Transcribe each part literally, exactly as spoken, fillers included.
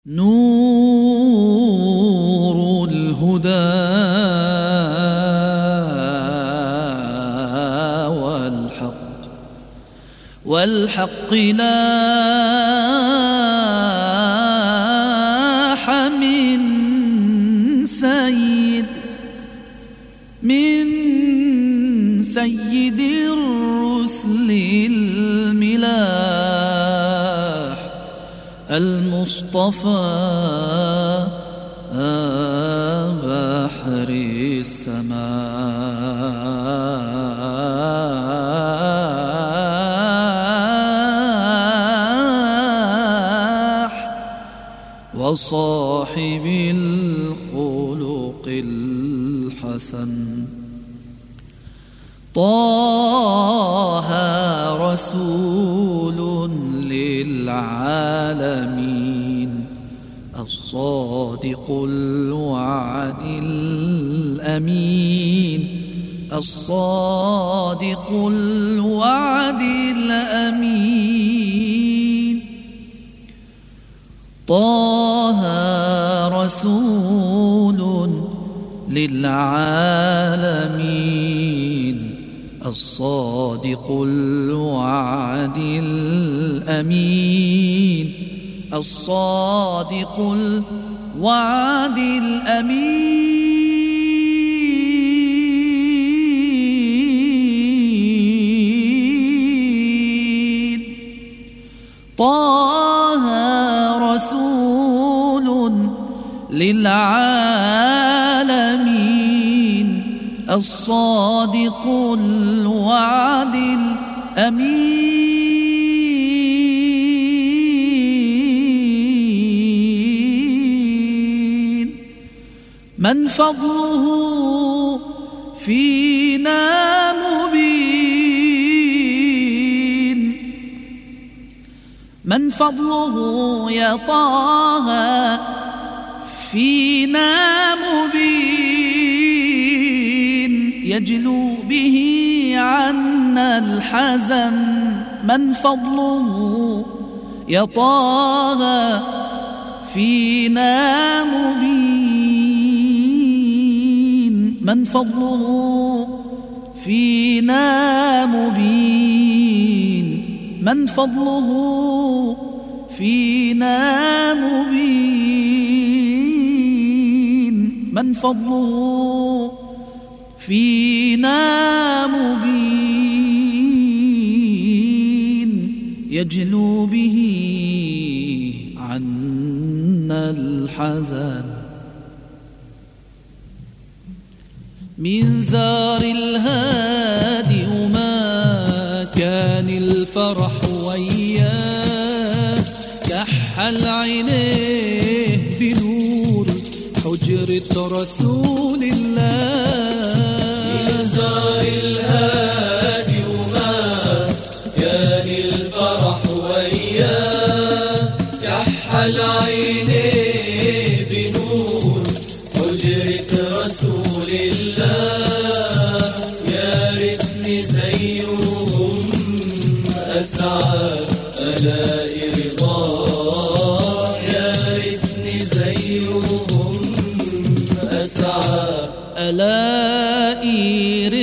نور الهدى والحق والحق لاح من سيد من سيد الرسل الملاح المصطفى بحر السماح وصاحب الخلق الحسن طه رسول للعالمين الصادق الوعد الأمين الصادق الوعد الأمين طه رسول للعالمين الصادق الوعد الأمين الصادق الوعد الأمين طه رسول للعالمين الصادق الوعد الأمين من فضله فينا مبين من فضله يا طه فينا مبين يجلو به عنا الحزن من فضله يا طه فينا مبين من فضله فينا مبين من فضله فينا مبين من فضله فينا مبين يجلو به عنا الحزن من زار الهادي وما كان الفرح وياه كحل عينيه بنور حجرة رسول الله من زار الهادي وما كان الفرح وياه كحل عينيه بنور حجرة رسول الله يا ريتني زيهم أسعد ألاقي رضاه يا ريتني زيهم أسعد ألاقي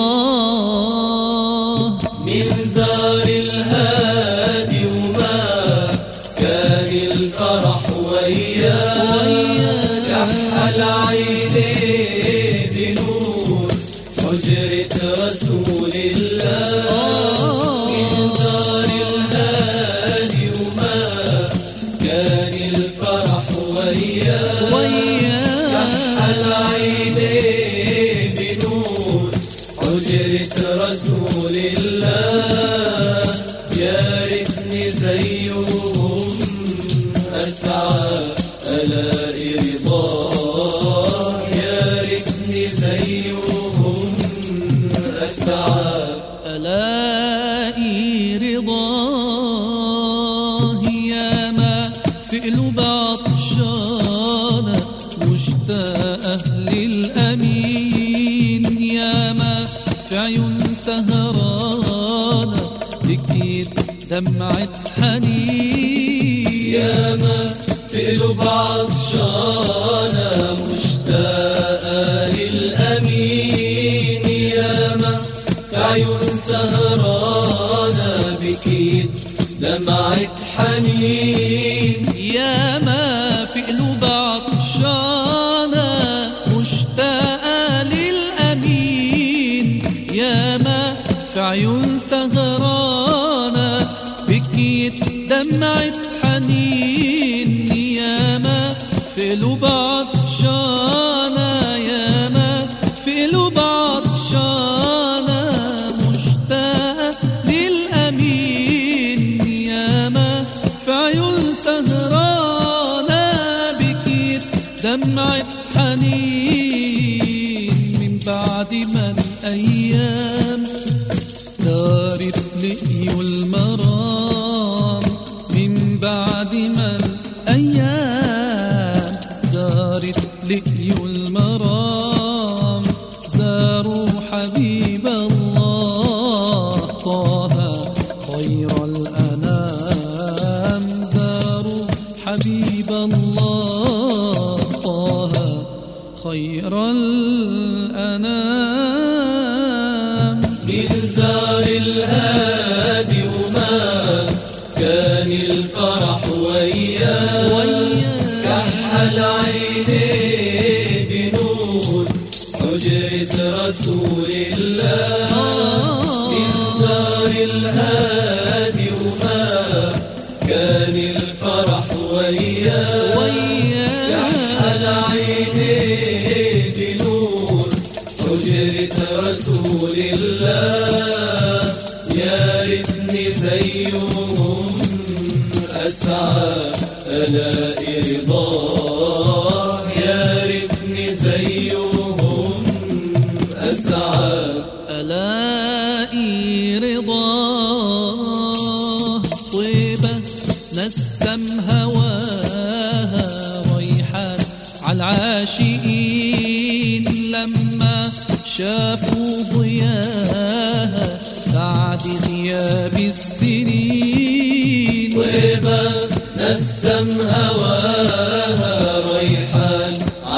رضاه من زار الهادي وما كان الفرح وياه كحل عينيه بنور حجرة رسول الله من زار الهادي وما كان الفرح وياه كحل عينيه بنور حجرة رسول الله يا ريتني زيهم أسعد ألاقي رضاه يا ريتني زيهم أسعد ألاقي رضاه يا ما في قلوب عطشانة مشتاقة للأمين يا ما في عيون سهرانة تكيد دمعة حنين ياما في قلوب عطشانة مشتاقة للأمين، ياما في عيون سهرانة بكيت دمعة حنين، ياما في قلوب عطشانة مشتاقة للأمين، ياما في عيون سهرانة بكيت دمعة حنين، ياما في قلوب عطشانة، ياما في قلوب عطشانة مشتاقة للأمين، ياما في عيون سهرانة بكيت دمعة حنين. من بعد ما الأيام دارت لقي المرام، من بعد ما الأيام دارت لقي المرام، زاروا حبيب الله طه خير الأنام، زاروا حبيب الله طه خير الأنام. من زار الهادي وما كان الفرح وياه، كحل عينيه بنور حجرة رسول الله. من زار الهادي وما كان الفرح وياه، كحل عينيه بنور حجرة رسول الله. يا ريتني زيهم أسعى ألاقي رضاه، يا ريتني زيهم أسعى ألاقي رضاه. طيبة نسم هواها ريحان عالعاشقين، لما شافوا ضياها بعد غياب السنين. طيبة نسم هواها ريحان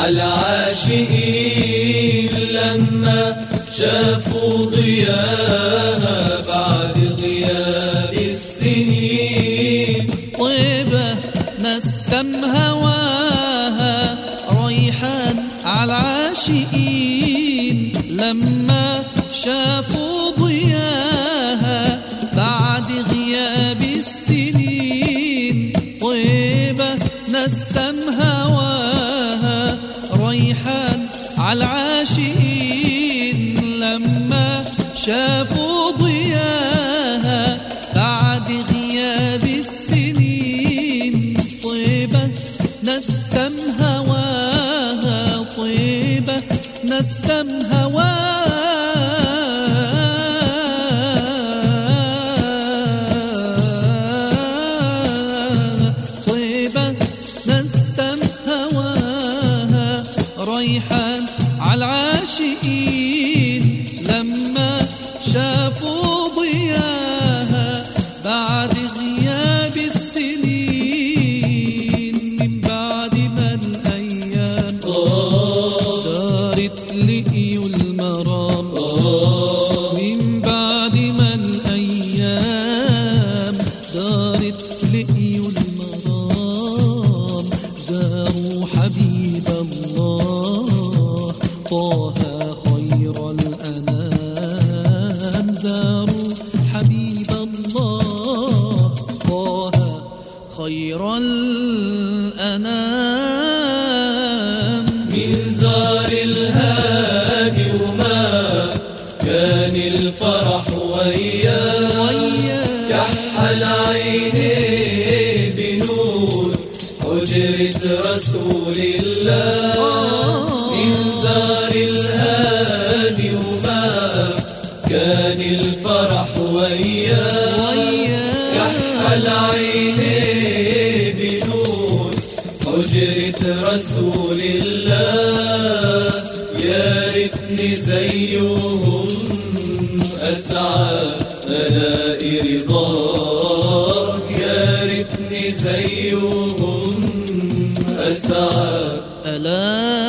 عالعاشقين، لما شافوا ضياها بعد غياب السنين. طيبة نسم هواها ريحان عالعاشقين، لما شافوا ضياها بعد غياب السنين. طيبة نسم هواها ريحان عالعاشقين، لما شافوا ضياها بعد غياب السنين. طيبة نسم هواها، طيبة نسم هواها، طيبة نسم هواها ريحان عالعاشقين، لما شافوا ضياها بعد غياب السنين. من بعد ما الأيام دارت لقي المرام، من بعد ما الأيام دارت لقي المرام، زاروا حبيب الله طه خير الأنام، زاروا حبيب الله طه خير الأنام. من زار الهادي وما كان الفرح وياه، كحل عينيه بنور حجرة رسول الله. من زار الهادي وما كان الفرح وياه، كحل عينيه بنور حجرة رسول الله. يا ريتني زيهم أسعى ألاقي رضاه، يا ريتني زيهم أسعى. ألا